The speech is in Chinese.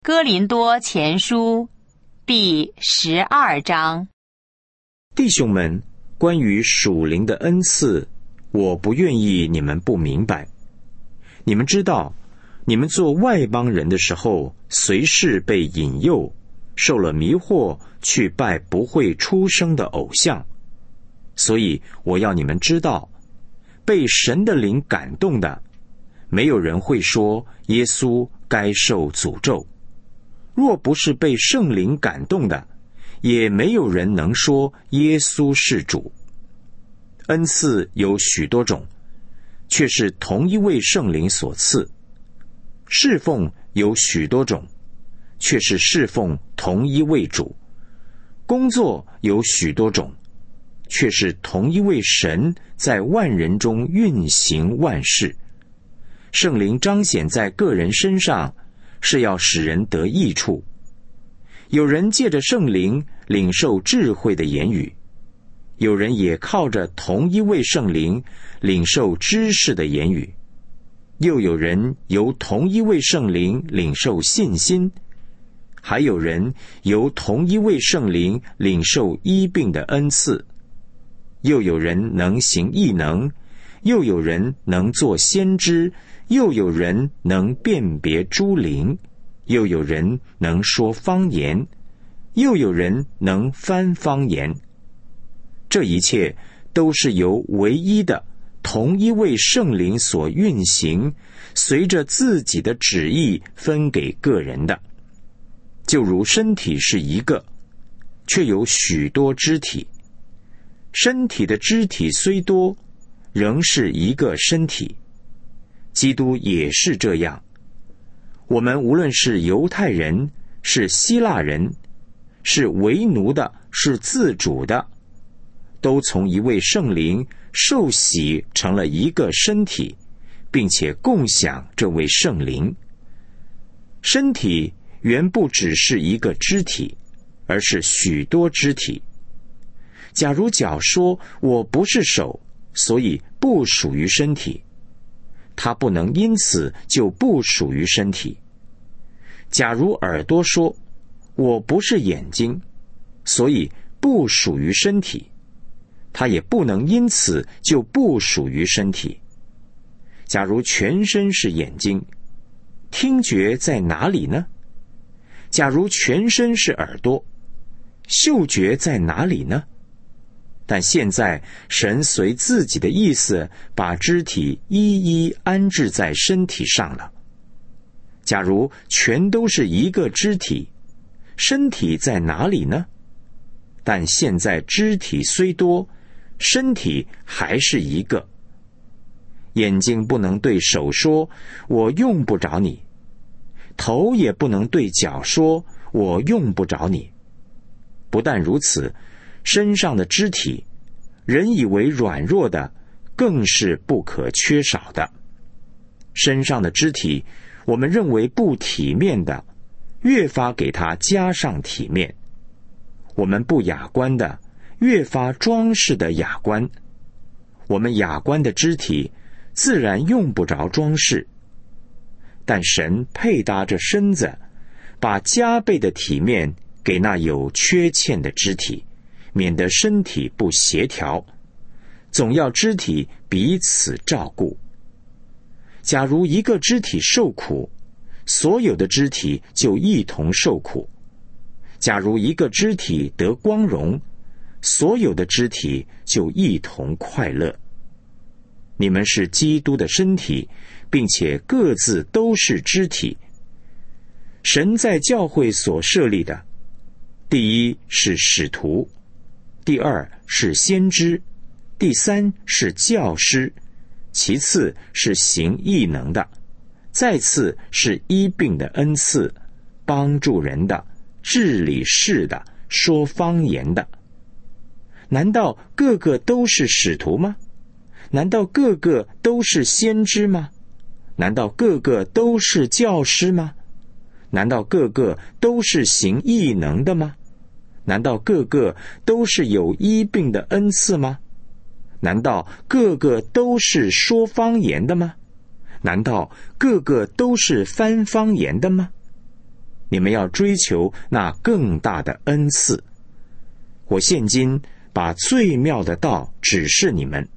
哥林多前书第12章。 弟兄们，关于属灵的恩赐，我不愿意你们不明白。你们知道，你们做外邦人的时候，随时被引诱，受了迷惑，去拜不会出生的偶像。所以我要你们知道，被神的灵感动的，没有人会说耶稣该受诅咒；若不是被圣灵感动的，也没有人能说耶稣是主。恩赐有许多种，却是同一位圣灵所赐；侍奉有许多种，却是侍奉同一位主；工作有许多种，却是同一位神在万人中运行万事。圣灵彰显在个人身上，是要使人得益处。有人借着圣灵领受智慧的言语，有人也靠着同一位圣灵领受知识的言语，又有人由同一位圣灵领受信心，还有人由同一位圣灵领受医病的恩赐，又有人能行异能，又有人能做先知，又有人能辨别诸灵，又有人能说方言，又有人能翻方言。这一切都是由唯一的同一位圣灵所运行，随着自己的旨意分给个人的。就如身体是一个，却有许多肢体，身体的肢体虽多，仍是一个身体。基督也是这样。我们无论是犹太人，是希腊人，是为奴的，是自主的，都从一位圣灵受洗成了一个身体，并且共享这位圣灵。身体原不只是一个肢体，而是许多肢体。假如脚说我不是手，所以不属于身体，它不能因此就不属于身体。假如耳朵说我不是眼睛，所以不属于身体，它也不能因此就不属于身体。假如全身是眼睛，听觉在哪里呢？假如全身是耳朵，嗅觉在哪里呢？但现在神随自己的意思把肢体一一安置在身体上了。假如全都是一个肢体，身体在哪里呢？但现在肢体虽多，身体还是一个。眼睛不能对手说我用不着你，头也不能对脚说我用不着你。不但如此，身上的肢体，人以为软弱的，更是不可缺少的。身上的肢体，我们认为不体面的，越发给它加上体面；我们不雅观的，越发装饰的雅观。我们雅观的肢体，自然用不着装饰，但神配搭着身子，把加倍的体面给那有缺欠的肢体，免得身体不协调，总要肢体彼此照顾。假如一个肢体受苦，所有的肢体就一同受苦；假如一个肢体得光荣，所有的肢体就一同快乐。你们是基督的身体，并且各自都是肢体。神在教会所设立的，第一是使徒，第二是先知，第三是教师，其次是行异能的，再次是医病的恩赐，帮助人的，治理事的，说方言的。难道个个都是使徒吗？难道个个都是先知吗？难道个个都是教师吗？难道个个都是行异能的吗？难道个个都是有医病的恩赐吗？难道个个都是说方言的吗？难道个个都是翻方言的吗？ 你们要追求那更大的恩赐。我现今把最妙的道指示你们，